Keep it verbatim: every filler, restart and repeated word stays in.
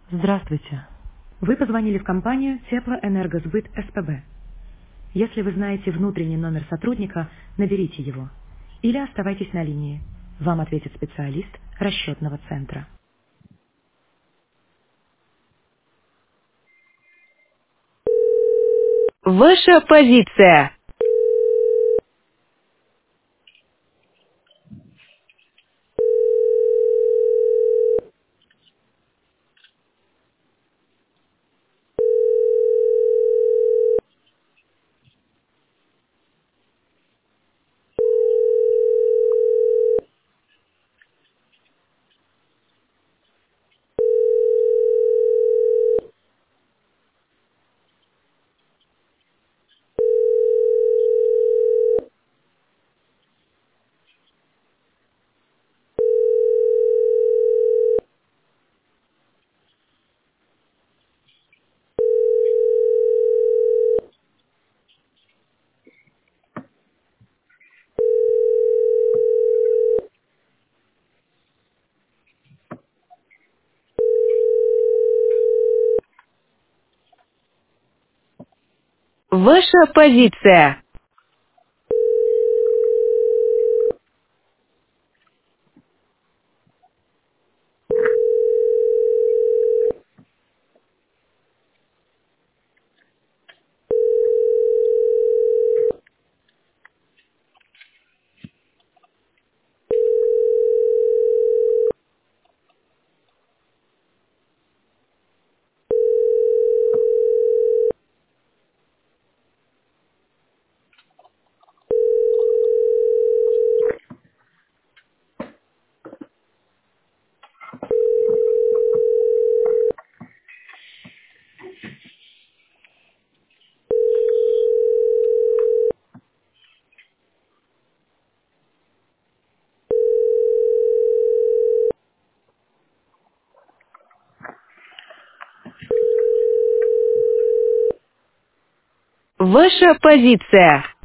Здравствуйте. Вы позвонили в компанию Теплоэнергосбыт СПБ. Если вы знаете внутренний номер сотрудника, наберите его. Или оставайтесь на линии. Вам ответит специалист расчетного центра. Ваша позиция. Ваша позиция. Ваша позиция.